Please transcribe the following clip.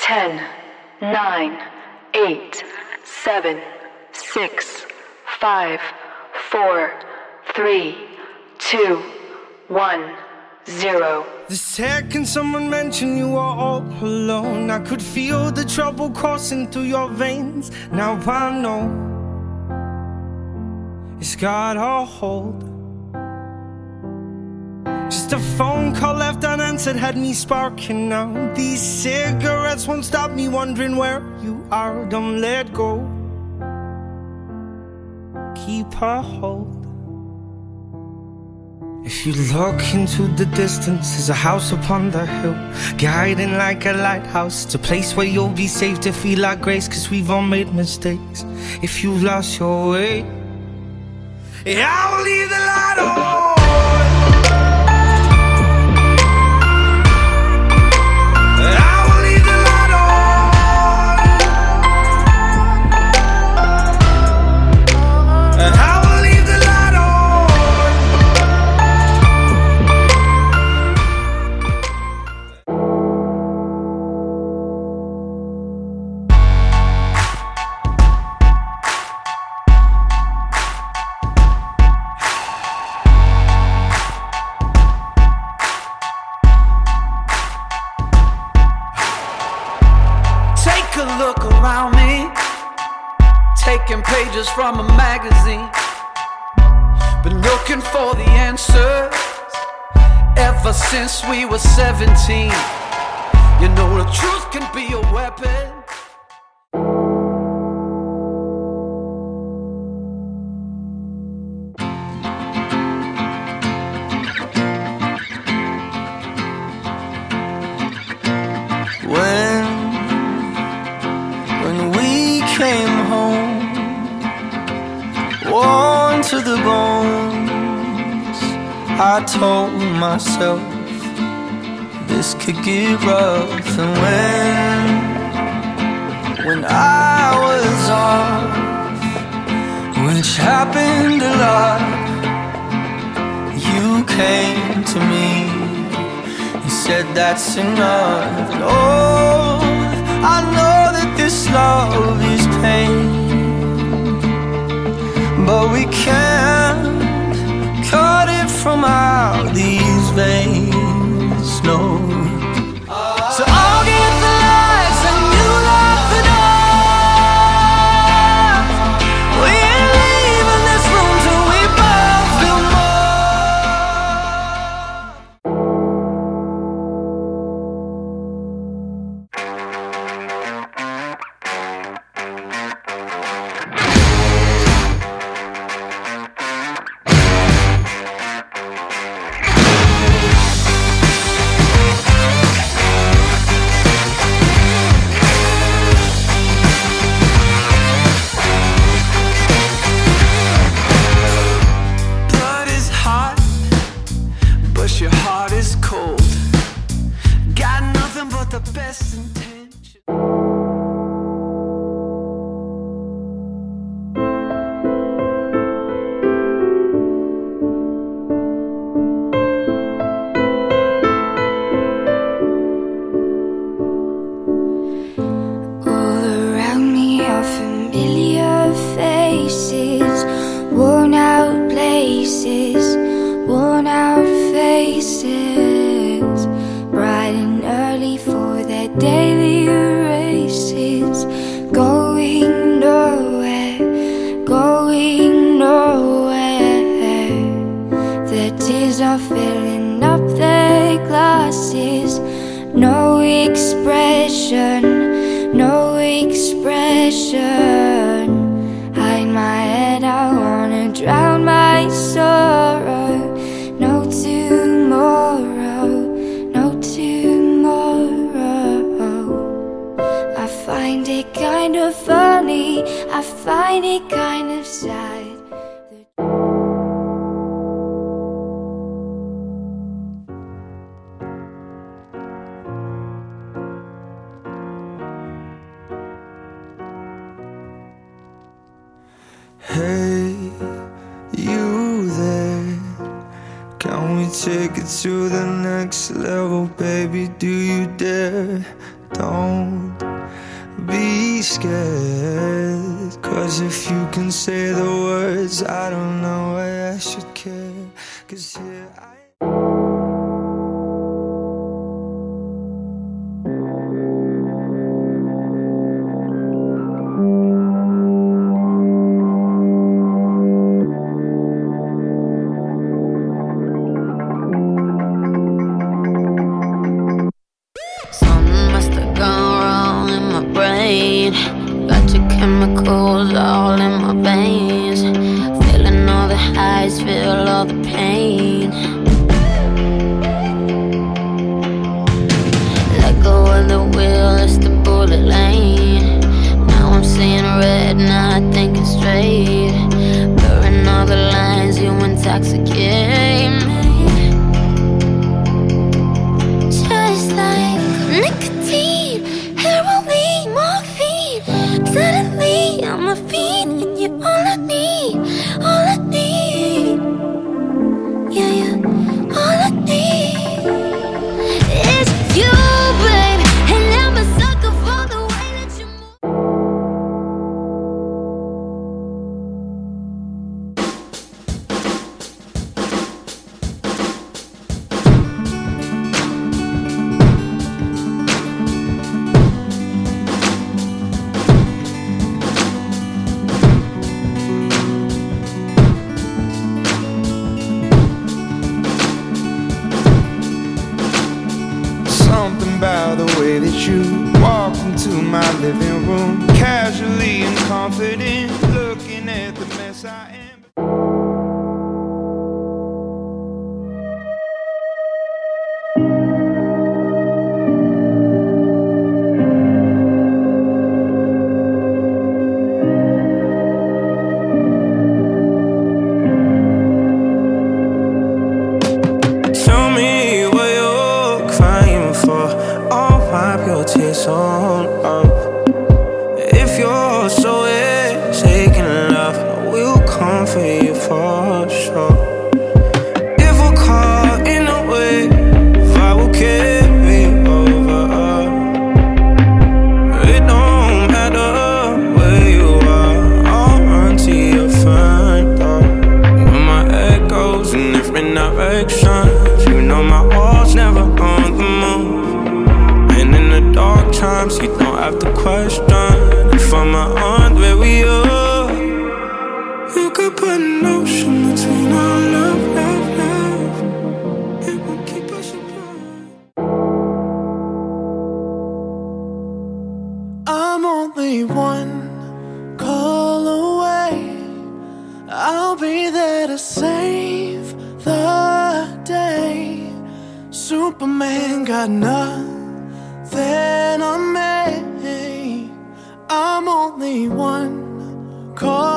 10, 9, 8, 7, 6, 5, 4, 3, 2, 1, 0. The second someone mentioned you were all alone, I could feel the trouble coursing through your veins. Now I know it's got a hold. Just a phone call left unanswered had me sparking now. These cigarettes won't stop me wondering where you are. Don't let go, keep a hold. If you look into the distance, there's a house upon the hill, guiding like a lighthouse. It's a place where you'll be safe to feel our grace, cause we've all made mistakes. If you've lost your way, yeah, I will leave the light on. Take a look around me, taking pages from a magazine. Been looking for the answers ever since we were 17. You know the truth can be a weapon. When we came home, worn to the bones, I told myself this could get rough. And when I was off, which happened a lot, you came to me and said that's enough. And oh, I know that this love is pain, but we can't cut it from out these veins, no. So I'll get the lights and you lock the door. We ain't leaving this room till we both feel your heart is cold, got nothing but the best intention. All around me are familiar faces, worn out places, worn out faces, bright and early for their daily races, going nowhere, going nowhere. Their tears are filling up their glasses, no expression, no expression. Hide my head, I wanna drown my sorrow. No tomorrow, no tomorrow. I find it kind of funny, I find it kind of sad. Hey, you there? Can we take it to the next level, baby? Do you dare? Don't be scared. Cause if you can say the words, I don't know why I should care. Cause here I chemicals all in my veins, feeling all the highs, feel all the pain. Let go of the wheel, it's the bullet lane. Now I'm seeing red, not thinking straight. Blurring all the lines, you intoxicate me. Just like nicotine, heroin, morphine. Suddenly I'm a fiend, and you're all I need, all I need. Yeah, yeah, all I need is you, babe. And I'm a sucker for the way that you move. something about the way that you walk into my living room, casually and confident, looking at the mess I am. Tell me what you're crying for. I'll wipe your tears on up. If you're so taking love, we'll comfort you for sure. If we're caught in a wave, I will carry over. It don't matter where you are, I'll run to your front door. When my head goes in different directions, you know my heart's never on the move. And in the dark times, you don't have to question if I'm on where we are. You could put an ocean between our love, love, love. It will keep us apart. I'm only one call away. I'll be there to save the day. Superman got nothing on me. I'm only one call